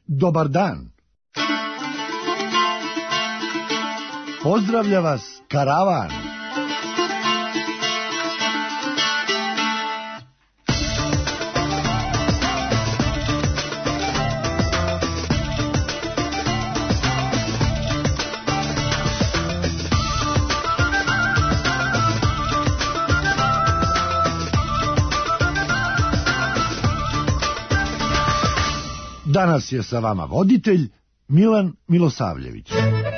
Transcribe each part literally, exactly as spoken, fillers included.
dobar dan. Pozdravlja vas karavan. Danas je sa vama voditelj Milan Milosavljević.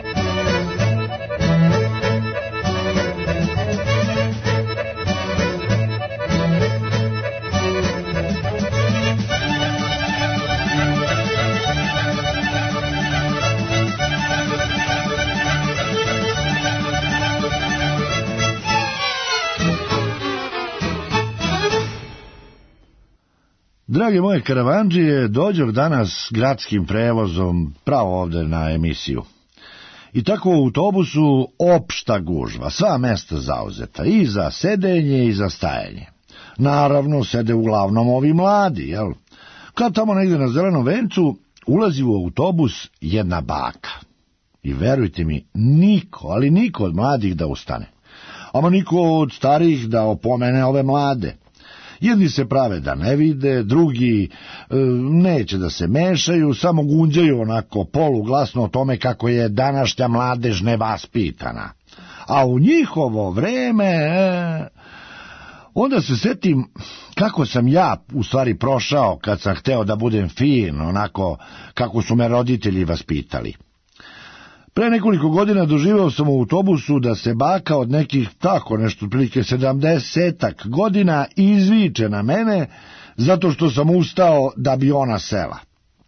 Drage moje karavandžije, dođoh danas gradskim prevozom pravo ovde na emisiju. I tako u autobusu opšta gužva, sva mesta zauzeta, i za sedenje i za stajanje. Naravno, sede uglavnom ovi mladi, jel? Kad tamo negde na Zelenom vencu ulazi u autobus jedna baka. I verujte mi, niko, ali niko od mladih da ustane. Ama niko od starih da opomene ove mlade. Jedni se prave da ne vide, drugi e, neće da se mešaju, samo gunđaju onako poluglasno o tome kako je današnja mladež nevaspitana. A u njihovo vreme... E, onda se setim kako sam ja u stvari prošao kad sam hteo da budem fin, onako kako su me roditelji vaspitali. Pre nekoliko godina doživeo sam u autobusu da se baka od nekih tako nešto otprilike sedamdesetak godina izviče na mene zato što sam ustao da bi ona sela.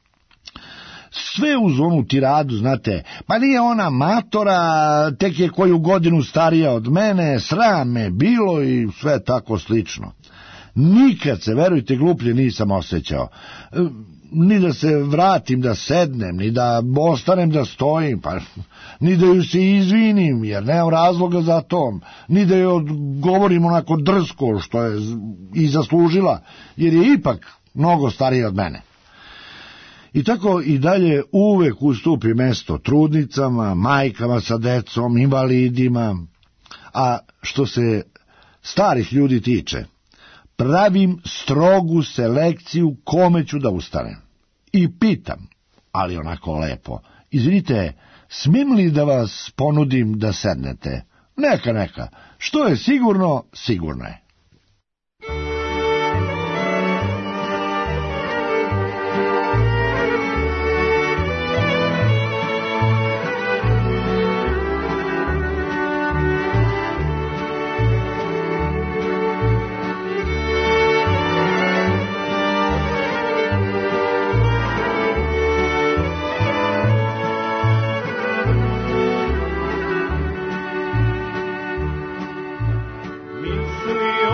Sve uz onu tiradu, znate, pa nije ona matora, tek je koju godinu starija od mene, sram me bilo i sve tako slično. Nikad se, verujte, gluplje nisam osjećao. Ni da se vratim da sednem, ni da ostanem da stojim, pa ni da ju se izvinim, jer nemam razloga za to, ni da joj odgovorim onako drsko što je i zaslužila, jer je ipak mnogo starija od mene. I tako i dalje uvek ustupi mesto trudnicama, majkama sa decom, invalidima, a što se starih ljudi tiče, pravim strogu selekciju kome ću da ustanem. I pitam, ali onako lepo, izvinite, smijem li da vas ponudim da sednete? Neka, neka, što je sigurno, sigurno je. Mislio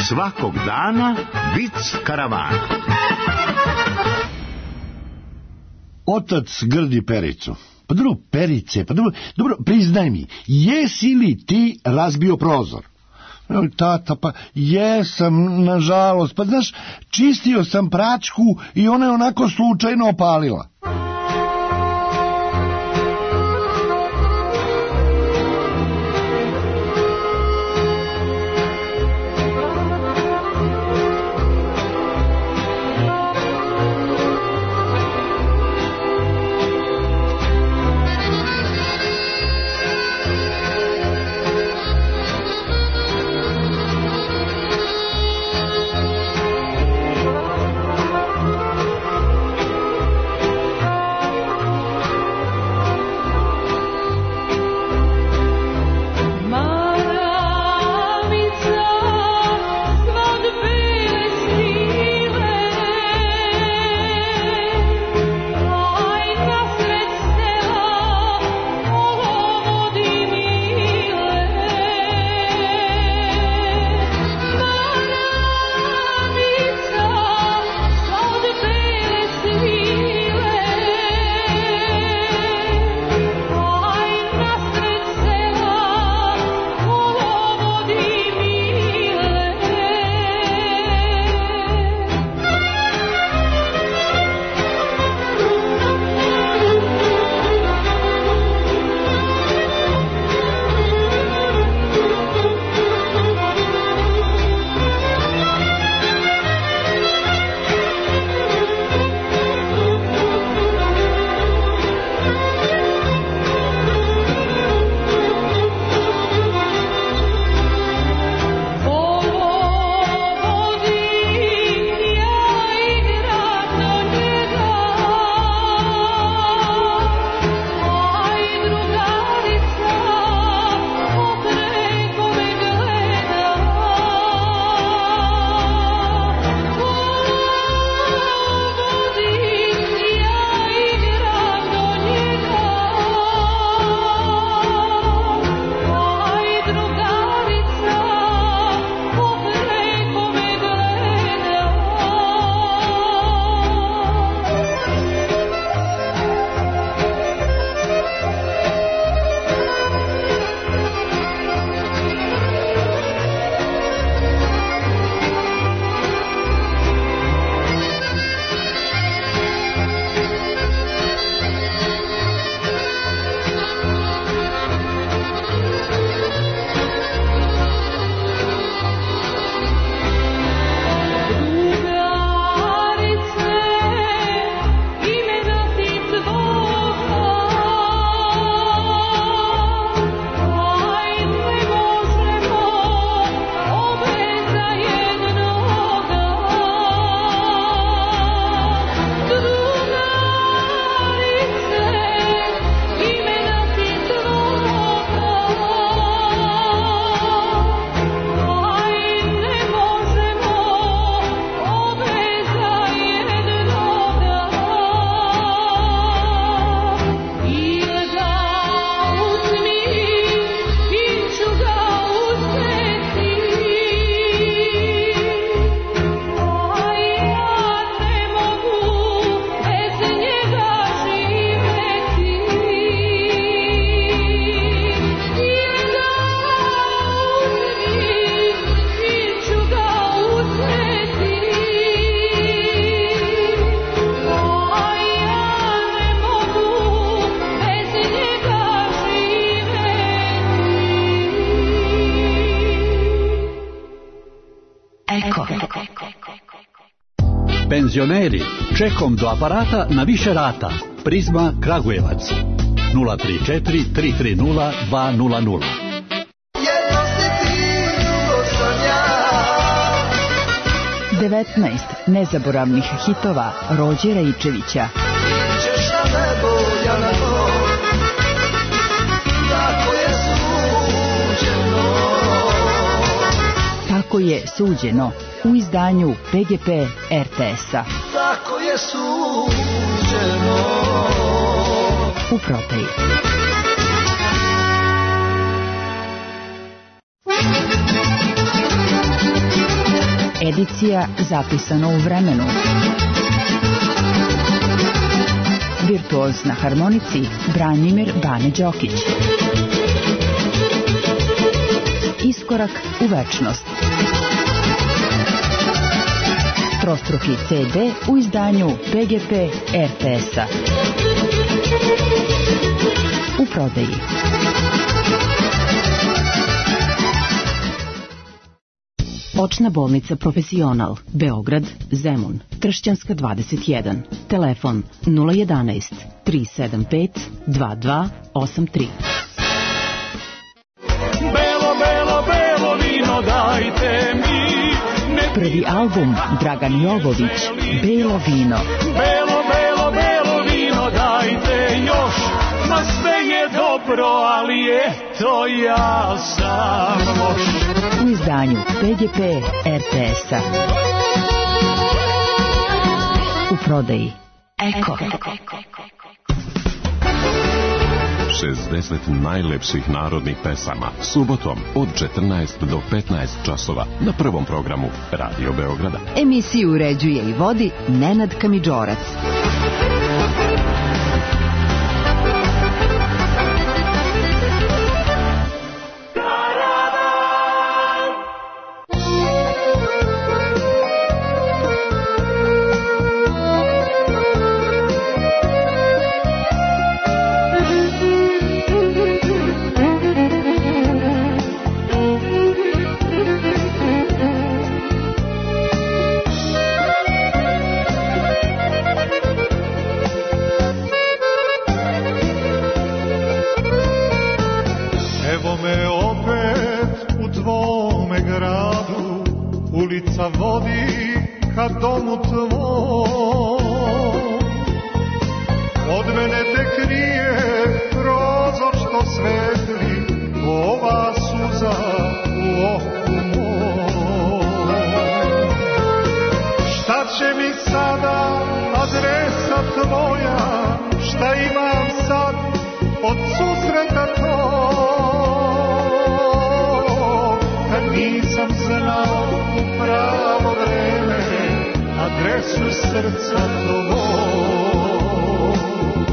Svakog dana vic karavana. Otac grdi Pericu. Pa dobro, Perice, pa dobro, dobro, priznaj mi, jesi li ti razbio prozor? Tata, pa jesam, nažalost, pa znaš, čistio sam pračku i ona je onako slučajno opalila. Penzioneri, čekom do aparata na više rata. Prizma Kragujevac nula tri četiri tri tri nula dva nula nula. devetnaest nezaboravnih hitova Rođe Rejčevića. Tako je suđeno u izdanju P G P R T S-a. Tako je suđeno u Proteji. Edicija zapisana u vremenu. Virtuoz na harmonici Branimir Bane Đokić. Iskorak u večnost. Trostruki ce de u izdanju pe ge pe er te es-a. U prodaji. Očna bolnica Profesional, Beograd, Zemun, Tršćanska dvadeset jedan. Telefon nula jedanaest tri sedam pet dva dva osam tri. Belo, belo, belo vino dajte mi. Prvi album Dragan Jovović, Belo vino. Belo, belo, belo vino dajte još. Ma sve je dobro, ali eto ja sam loš. U izdanju pe ge pe er te es-a. U prodaji Eko. šezdeset najlepših narodnih pesama subotom od četrnaest do petnaest časova na prvom programu Radio Beograda. Emisiju uređuje i vodi Nenad Kamidžorac. Vodi ka domu tvom, od mene te krije prozor što svetli, ova suza u oku mom. Šta će mi sada adresa tvoja, šta imam sad od susreta tog, kad nisam znao pravo vreme, adresu srca tvojeg.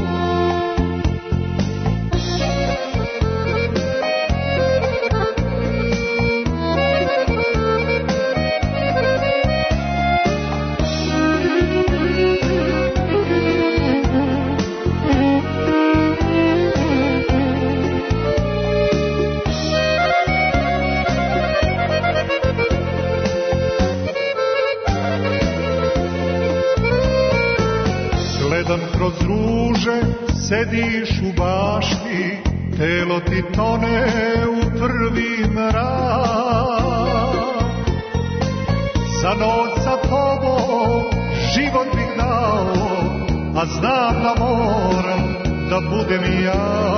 Kroz ruže sediš u bašti, telo ti tone u prvi mrak. Za noć sa tobom život bih dao, a znam da moram da budem ja.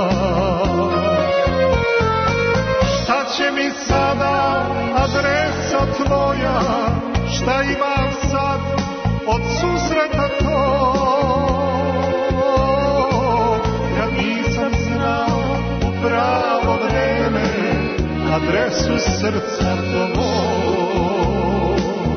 Šta će mi sada adresa tvoja, šta imam sad od susreta tog? Pravo vreme, adresu srca tvojeg.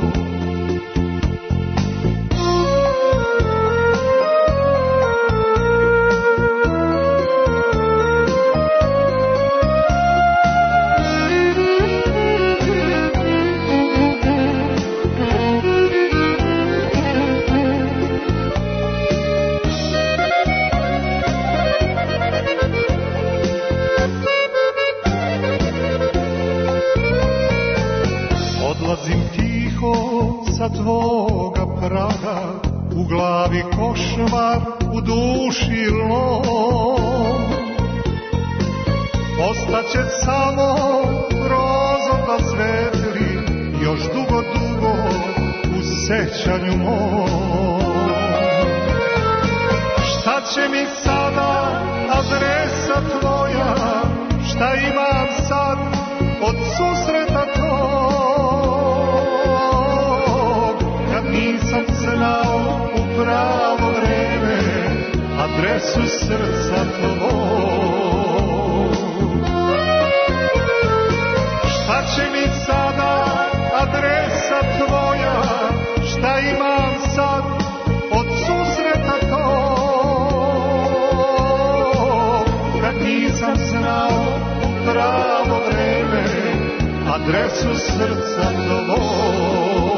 Sa tvoga praga, u glavi košmar, u duši lom. Ostaće samo prozor da svetli, još dugo, dugo u sećanju mom. Šta će mi sada adresa tvoja, šta imam sad od susreta tog, kad nisam znao u pravo vreme adresu srca tvog. Šta će mi sada adresa tvoja, dresu srca tvoj.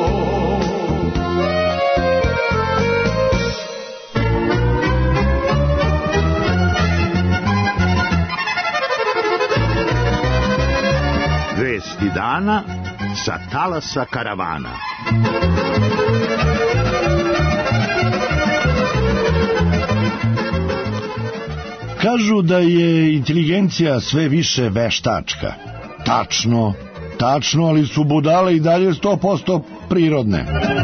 Vesti dana sa talasa karavana. Kažu da je inteligencija sve više veštačka. Tačno, tačno, ali su budale i dalje sto posto prirodne.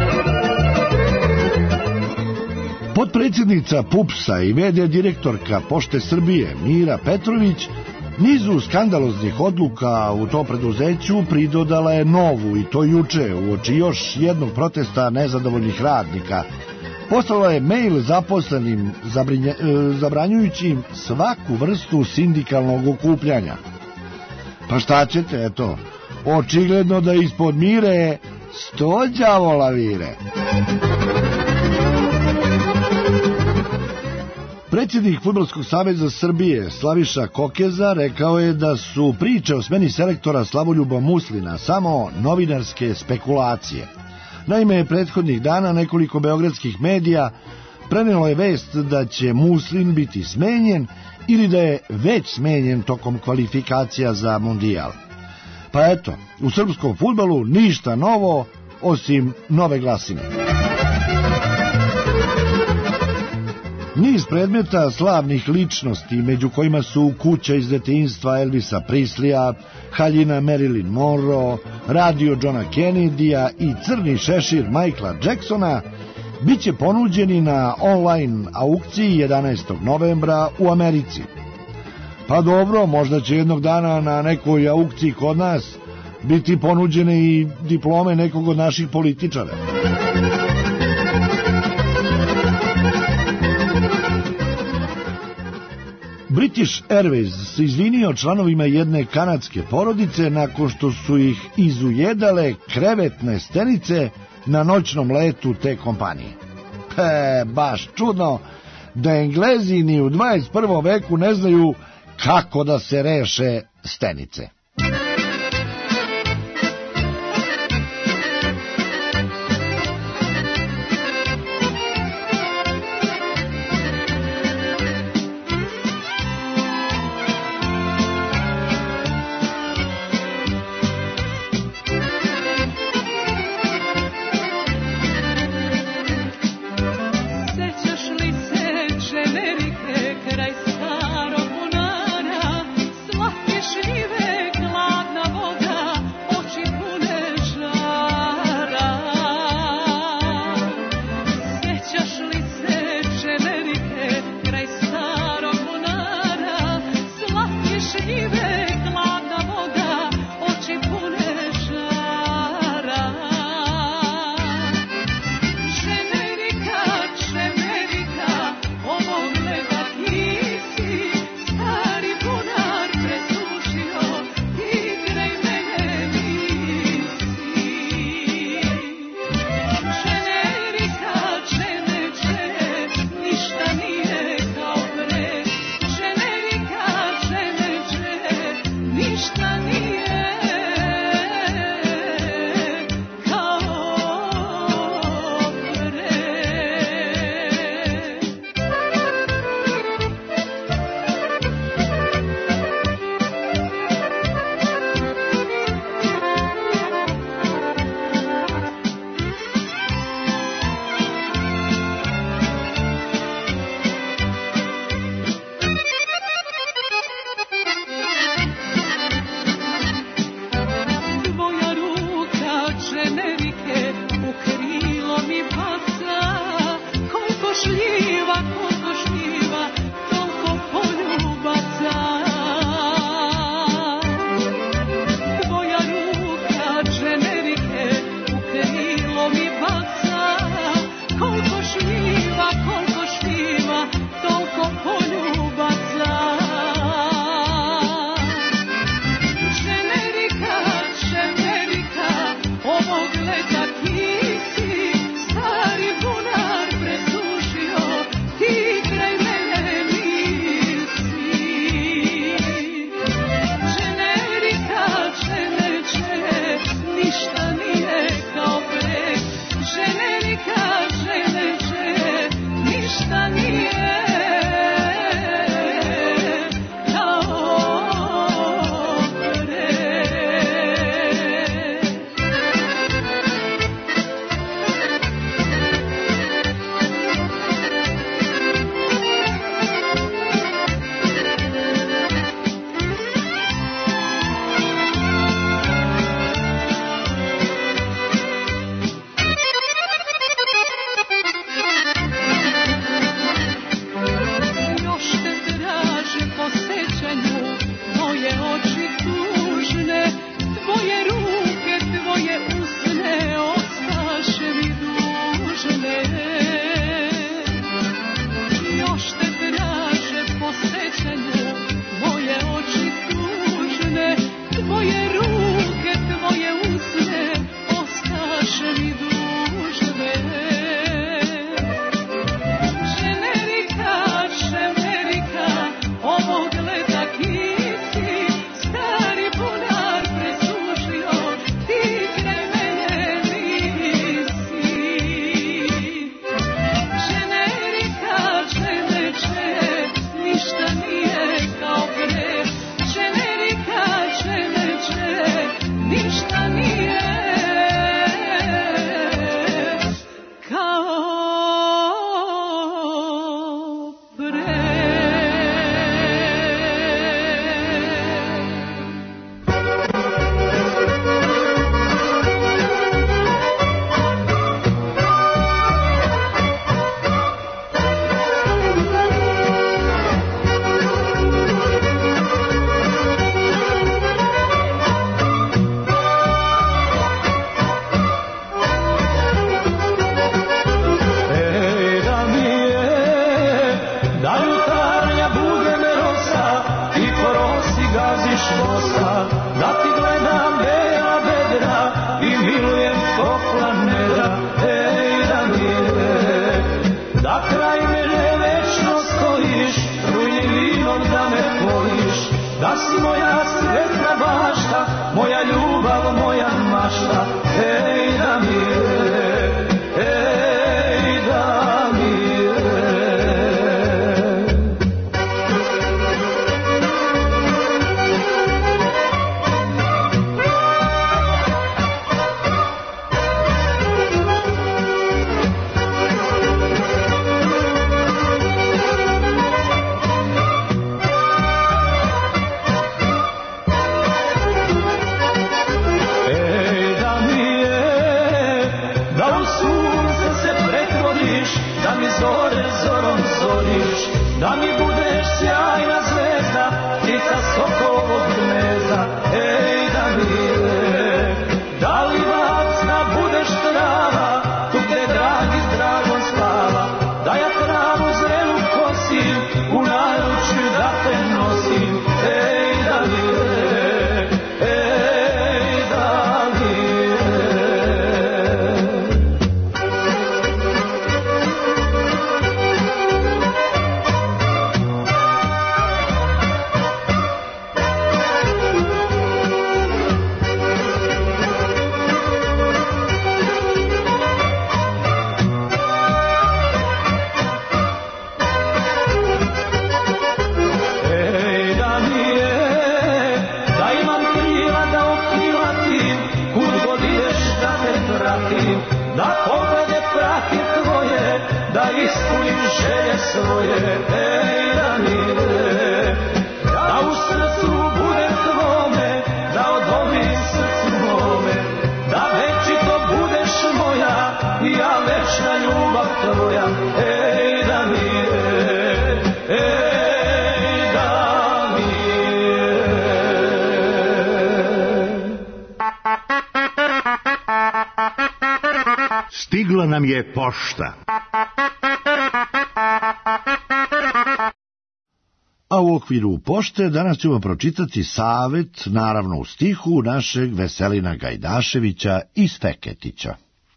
Potpredsjednica pupsa i ve de direktorka Pošte Srbije Mira Petrović nizu skandaloznih odluka u to preduzeću pridodala je novu, i to juče, uoči još jednog protesta nezadovoljnih radnika. Poslala je mail zaposlenim zabrinja, zabranjujući im svaku vrstu sindikalnog okupljanja. Pa šta ćete, eto, očigledno da ispod Mire sto đavola vire. Predsjednik Fudbalskog saveza Srbije Slaviša Kokeza rekao je da su priče o smeni selektora Slavoljuba Muslina samo novinarske spekulacije. Naime, prethodnih dana nekoliko beogradskih medija prenelo je vest da će Muslin biti smenjen ili da je već smenjen tokom kvalifikacija za Mundijal. Pa eto, u srpskom fudbalu ništa novo osim nove glasine. Niz predmeta slavnih ličnosti, među kojima su kuća iz detinjstva Elvisa Prislija, haljina Marilyn Monroe, radio Johna Kennedya i crni šešir Michaela Jacksona, bit će ponuđeni na online aukciji jedanaestog novembra u Americi. Pa dobro, možda će jednog dana na nekoj aukciji kod nas biti ponuđene i diplome nekog od naših političara. British Airways se izvinio članovima jedne kanadske porodice nakon što su ih izujedale krevetne stenice na noćnom letu te kompanije. He, baš čudno da Englezi ni u dvadeset prvom veku ne znaju kako da se reše stenice. Generika, moja ljubav, moja mašta, ej Damire, ej Damire. Zore, zorom zoriš, da mi budeš sjajna zvezda, ptica sokovog gnezda, ej Damire. Da li vacna budeš trava, tu gde dragi zdravo spava, da ja travu zrelu kosim, u naručju da te nosim, ej Damire, ej Damire. Da poglede pratim tvoje, da ispunim želje svoje, ej Damire. Da u srcu budem tvome, da odovim srcu mome, da večito budeš moja, ja večna ljubav tvoja, ej Damire, ej Damire. Stigla nam je pošta. A u okviru pošte danas ćemo pročitati savet, naravno u stihu, našeg Veselina Gajdaševića iz Feketića.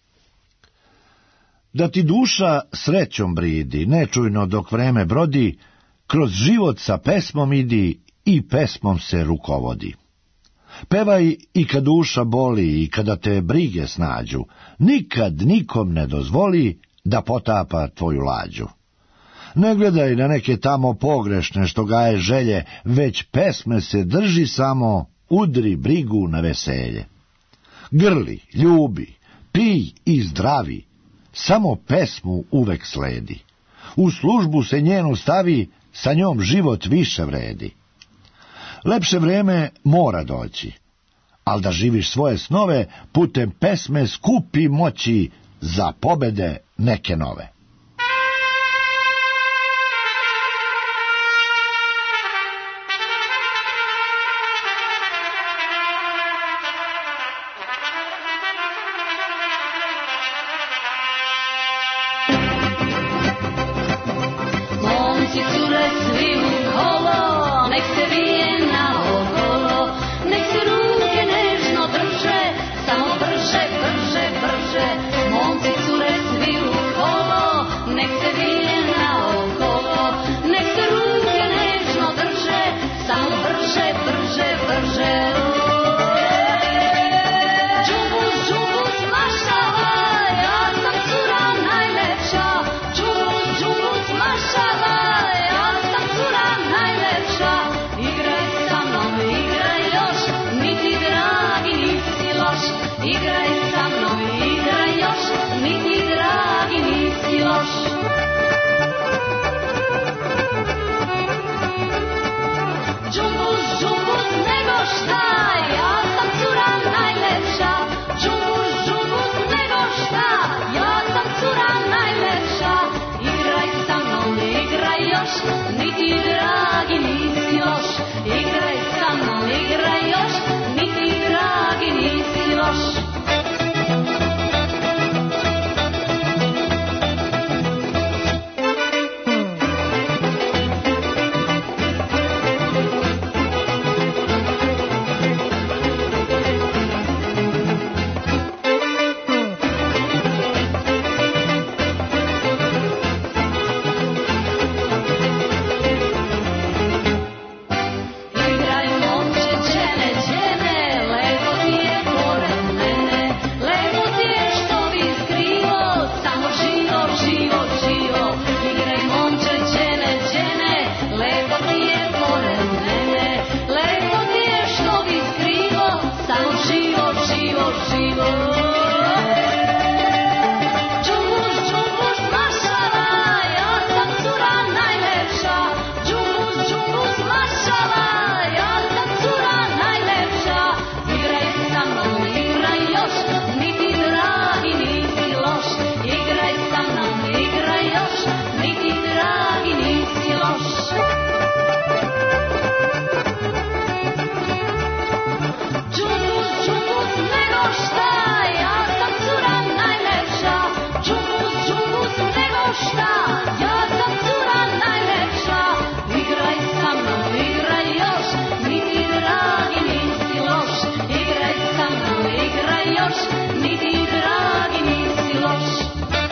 Da ti duša srećom bridi, nečujno dok vreme brodi, kroz život sa pesmom idi i pesmom se rukovodi. Pevaj i kad duša boli i kada te brige snađu, nikad nikom ne dozvoli da potapa tvoju lađu. Ne gledaj na neke tamo pogrešne što gaje želje, već pesme se drži samo, udri brigu na veselje. Grli, ljubi, pij i zdravi, samo pesmu uvek sledi. U službu se njenu stavi, sa njom život više vredi. Lepše vreme mora doći, al da živiš svoje snove, putem pesme skupi moći za pobede neke nove. Momci, cure, svi u kolo, nek se vije naokolo, nek se ruke nežno drže, samo brže, brže, brže. Momci, cure, svi u kolo, nek se vije naokolo, nek se ruke nežno drže, samo brže, brže, brže. Džumbus, džumbus, mašala, ja sam cura najlepša. Džumbus, džumbus, mašala, ja sam cura najlepša. Igraj sa mnom, igraj još, niti dragi nisi loš. Igraj sa mnom, igraj još, niti dragi nisi loš. Džumbus, džumbus, nego šta, ja sam cura najlepša. Džumbus, džumbus, nego šta, ja sam cura najlepša. Igraj sa mnom, igraj još, niti dragi nisi loš. Igraj sa mnom, igraj još, niti dragi nisi loš. niti dragi nisi loš.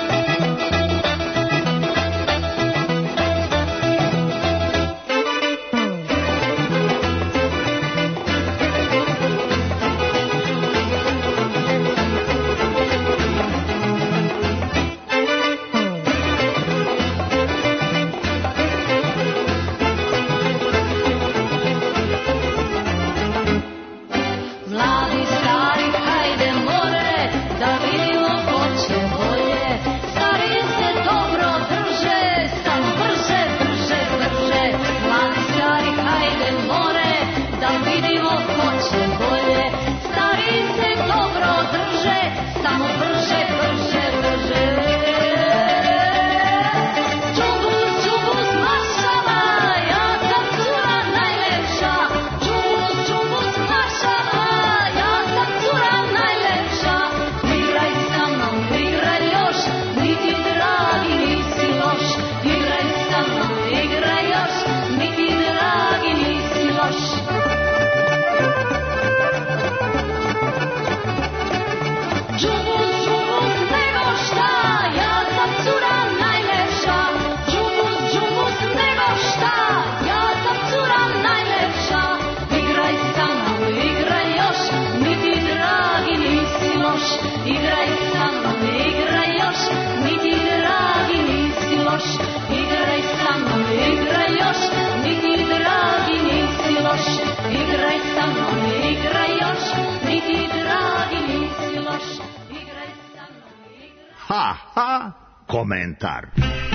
Ha, ha, komentar.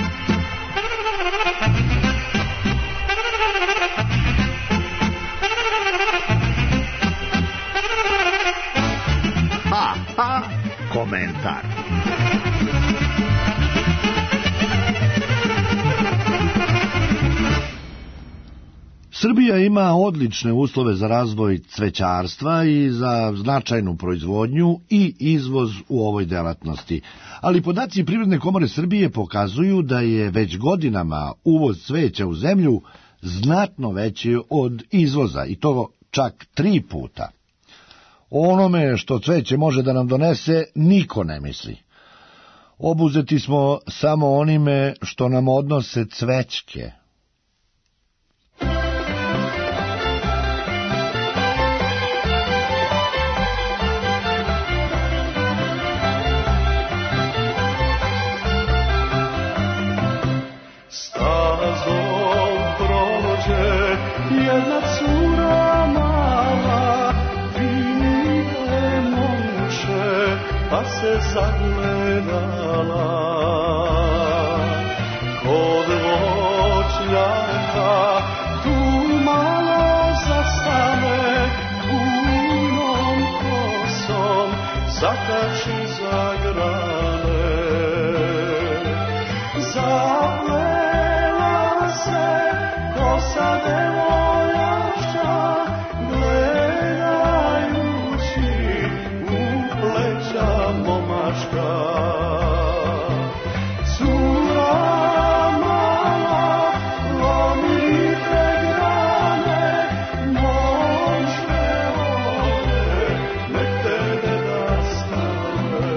Ha, ha, komentar. Srbija ima odlične uslove za razvoj cvećarstva i za značajnu proizvodnju i izvoz u ovoj delatnosti. Ali podaci Privredne komore Srbije pokazuju da je već godinama uvoz cveća u zemlju znatno veći od izvoza, i to čak tri puta. O onome što cveće može da nam donese niko ne misli. Obuzeti smo samo onime što nam odnose cvećke. Jedna cura mala vide momče, pa se zagledala kod voćnjaka, tu malo zastane, punom kosom zakači za grane. Zaplela se kosa devojaka, gledajući u pleća momačka. Cura mala, lomite grane, momče ode, nek tebe da stane.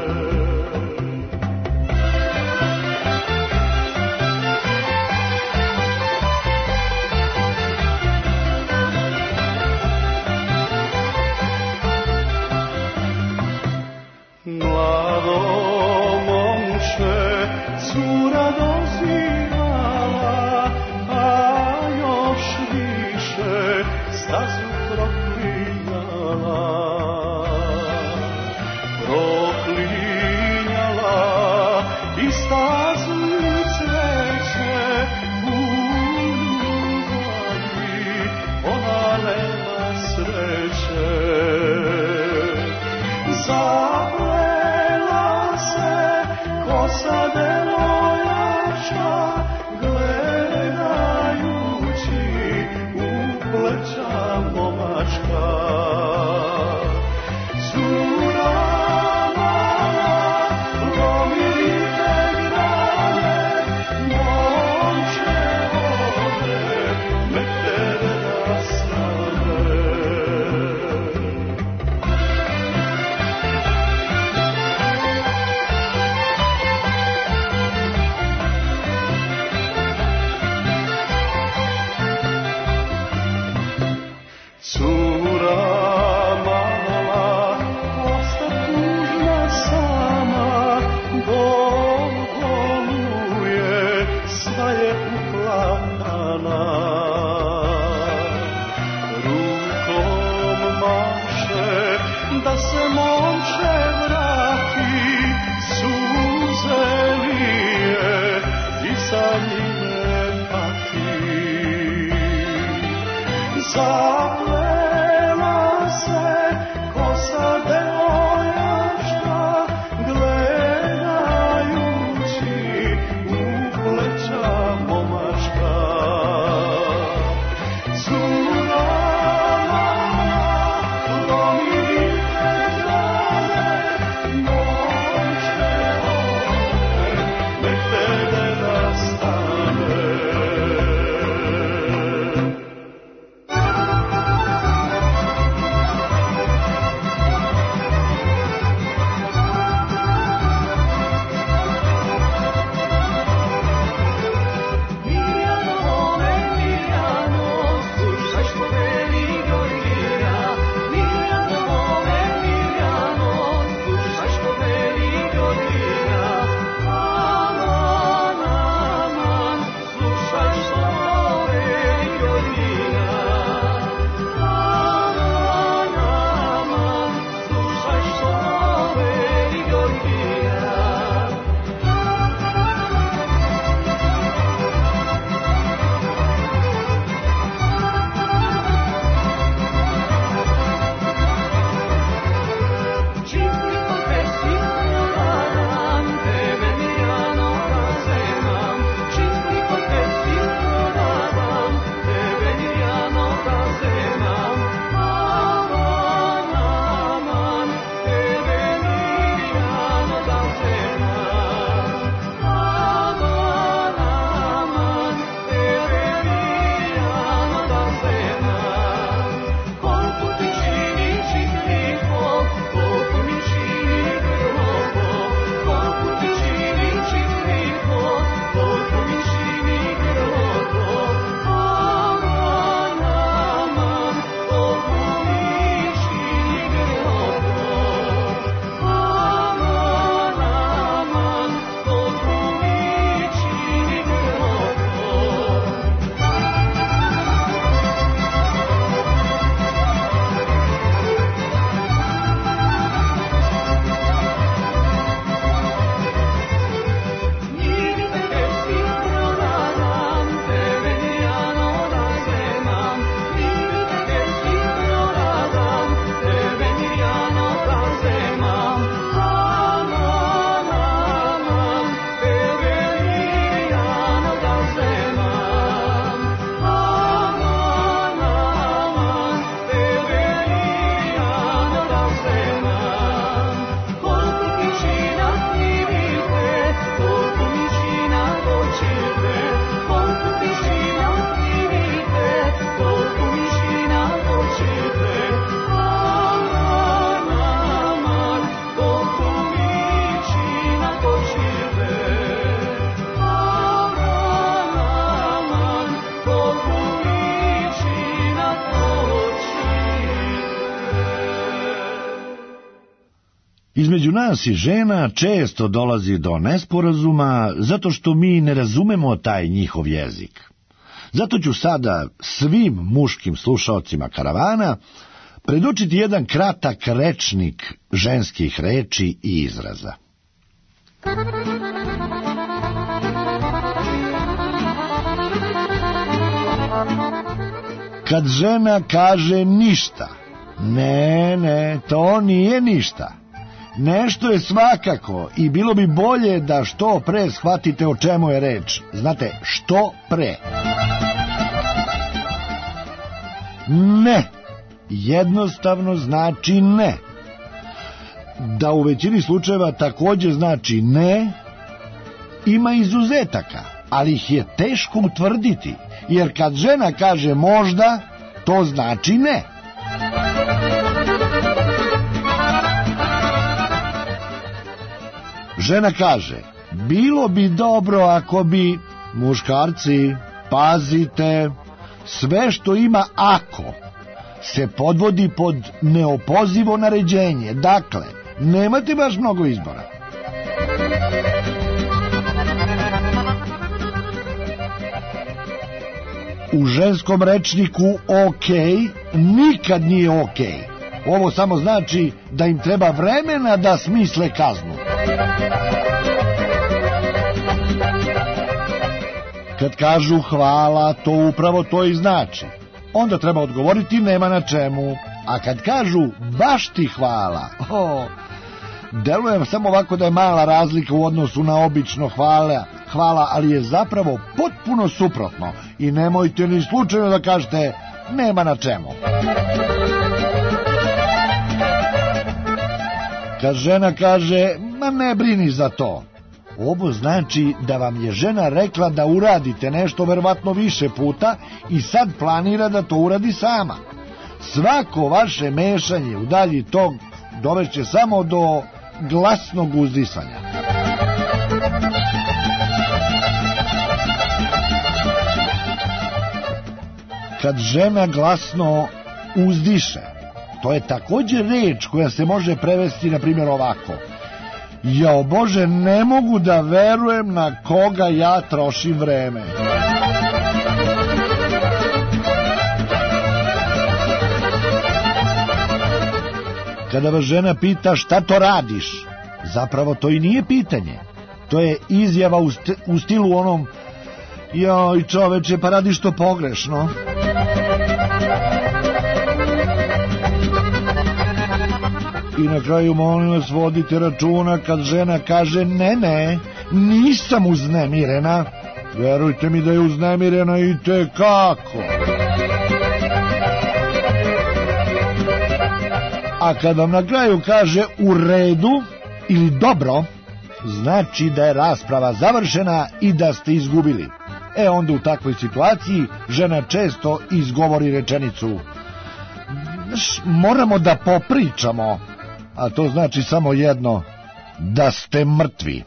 Mlado momče, cura dozivala, a još više stazu proklinjala. Proklinjala i stazu i cveće, u ljubavi ona nema sreće. Zaplela se kosa devojaka, gledajući u pleća momačka. Cura mala, lomite grane, momče ode, nek tebe da stane. Između nas i žena često dolazi do nesporazuma zato što mi ne razumemo taj njihov jezik. Zato ću sada svim muškim slušaocima karavana predočiti jedan kratak rečnik ženskih reči i izraza. Kad žena kaže ništa, ne, ne, to nije ništa. Nešto je svakako i bilo bi bolje da što pre shvatite o čemu je reč. Znate, što pre. Ne, jednostavno znači ne. Da u većini slučajeva također znači ne, ima izuzetaka, ali ih je teško utvrditi, jer kad žena kaže možda, to znači ne. Žena kaže, bilo bi dobro ako bi, muškarci, pazite, sve što ima ako se podvodi pod neopozivo naređenje, dakle, nemate baš mnogo izbora. U ženskom rečniku ok nikad nije ok. Ovo samo znači da im treba vremena da smisle kaznu. Kad kažu hvala, to upravo to i znači. Onda treba odgovoriti nema na čemu. A kad kažu baš ti hvala, oh, deluje samo ovako da je mala razlika u odnosu na obično hvala, hvala, ali je zapravo potpuno suprotno. I nemojte ni slučajno da kažete nema na čemu. Kad žena kaže, ma ne brini za to, ovo znači da vam je žena rekla da uradite nešto verovatno više puta i sad planira da to uradi sama. Svako vaše mešanje u dalji tog dovešće samo do glasnog uzdisanja. Kad žena glasno uzdiše, to je također reč koja se može prevesti na primjer ovako. Jao Bože, ne mogu da verujem na koga ja trošim vreme. Kada vas žena pita šta to radiš, zapravo to i nije pitanje. To je izjava u, st u stilu onom, joj čoveče, pa radiš to pogrešno. I na kraju molim vas vodite računa kad žena kaže ne, ne, nisam uznemirena. Verujte mi da je uznemirena i tekako. A kad vam na kraju kaže u redu ili dobro, znači da je rasprava završena i da ste izgubili. E onda u takvoj situaciji žena često izgovori rečenicu, moramo da popričamo, a to znači samo jedno, da ste mrtvi.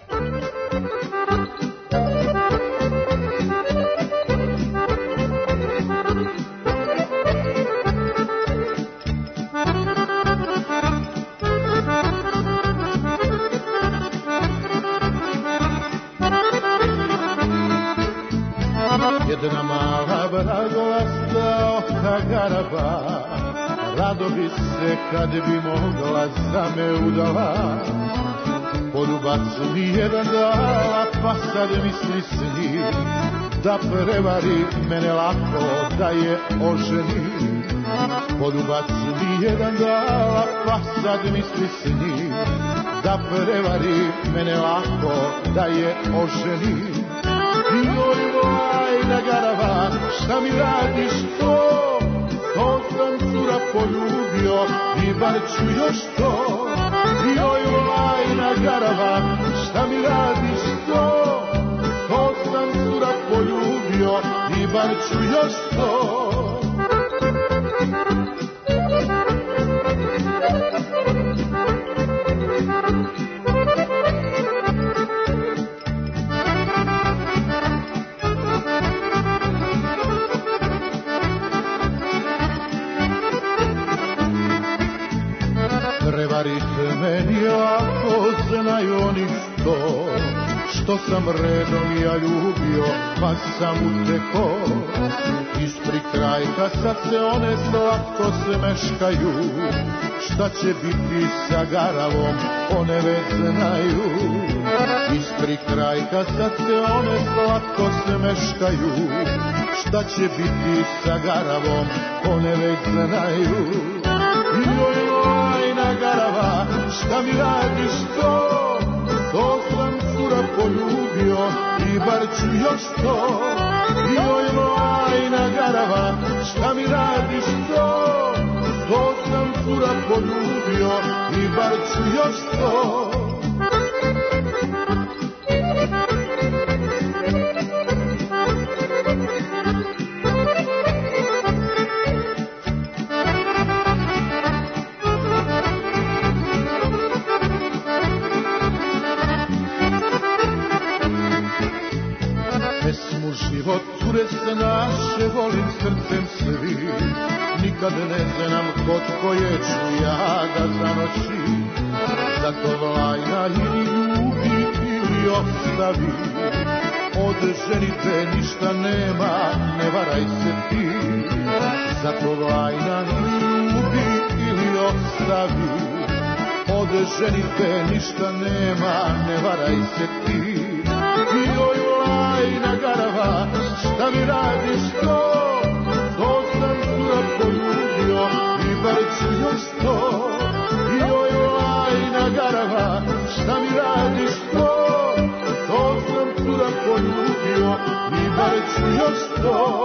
Jedna mala vragolasta oka garaba, rado bi se kad bi mogla za me udala. Poljubac mi jedan dala, pa sad misli s njim da prevari mene lako, da je oženi. Poljubac mi jedan dala, pa sad misli s njim da prevari mene lako, da je oženi. Joj, lajna garava, šta mi radiš to? To sam cura poljubio i bar ću još to. Joj, lajna garava, šta mi radiš to? To sam cura poljubio i bar ću još to. Prevarite meni, a znaju oni sto, što sam redom ja ljubio, pa sam uteko. Ispri krajka sad se one slatko smeškaju, šta će biti sa Garavom, one već znaju. Ispri krajka sad se one slatko smeškaju, šta će biti sa Garavom, one već znaju. Joj, lajna Garava, šta mi radiš to? To sam cura poljubio i bar ću još to. Joj, lajna Garava, šta mi radiš to? To sam cura poljubio i bar ću još to. Život cure se naše volim srcem svi, nikad ne znam kod koje ću ja da zanoći. Zato lajna ili ljubi ili ostavi, od ženitbe ništa nema, ne varaj se ti. Zato lajna ili ljubi ili ostavi, od ženitbe ništa nema, ne varaj se ti. Joj, lajna Garava, šta mi radiš to? To sam cura poljubio i bar ću još to. Joj, lajna Garava, šta mi radiš to? To sam cura poljubio i bar ću još to.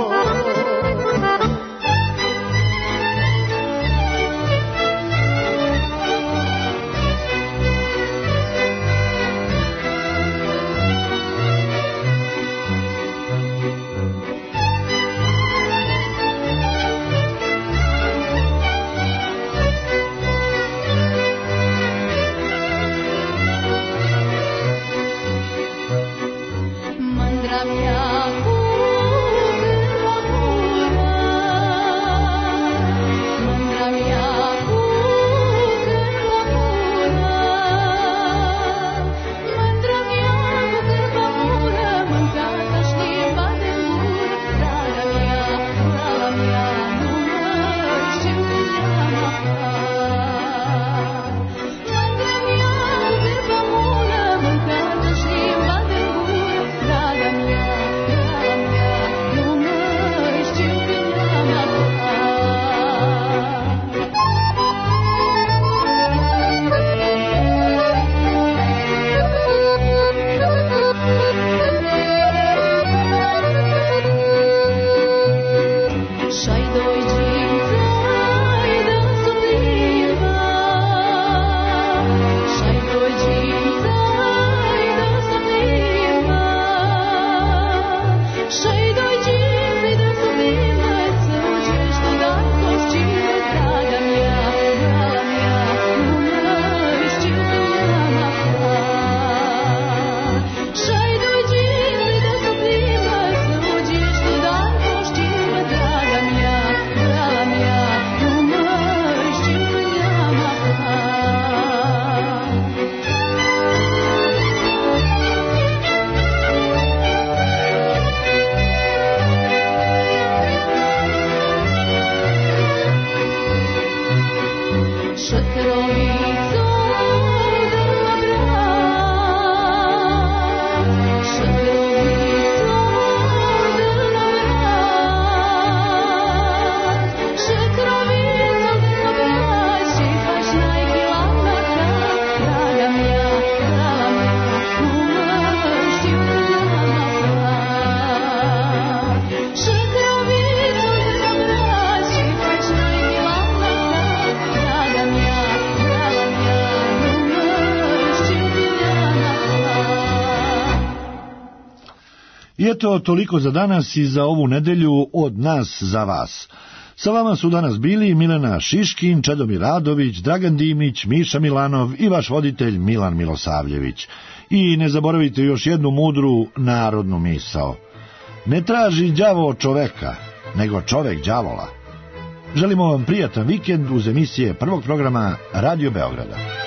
I eto, toliko za danas i za ovu nedelju od nas za vas. Sa vama su danas bili Milena Šiškin, Čedomir Radović, Dragan Dimić, Miša Milanov i vaš voditelj Milan Milosavljević. I ne zaboravite još jednu mudru narodnu misao. Ne traži đavo čoveka, nego čovek đavola. Želimo vam prijatan vikend uz emisije prvog programa Radio Beograda.